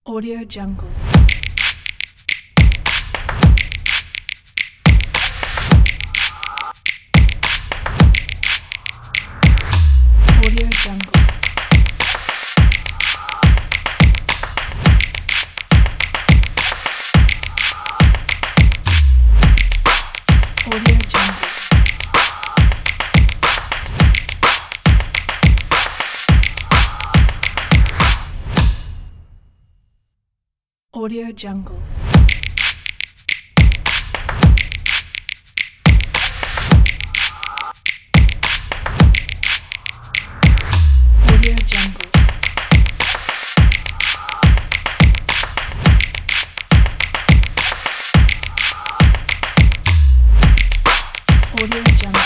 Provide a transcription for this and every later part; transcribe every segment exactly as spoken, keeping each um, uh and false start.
Audio Jungle. Audio Jungle. Audio Jungle. Audio Jungle. Audio Jungle. Audio Jungle.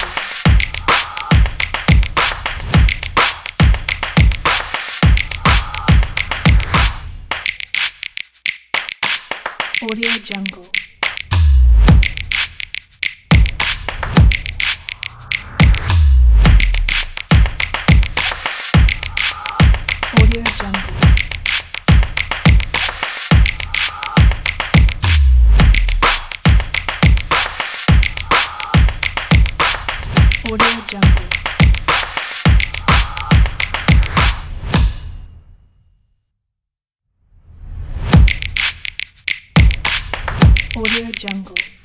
Audio Jungle. Audio Jungle. Audio Jungle. Audio Jungle.